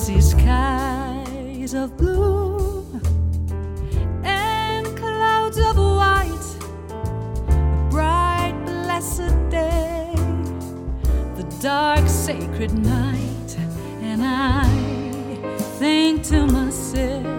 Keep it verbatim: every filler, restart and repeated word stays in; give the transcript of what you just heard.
see skies of blue and clouds of white, a bright, blessed day, the dark, sacred night, and I think to myself,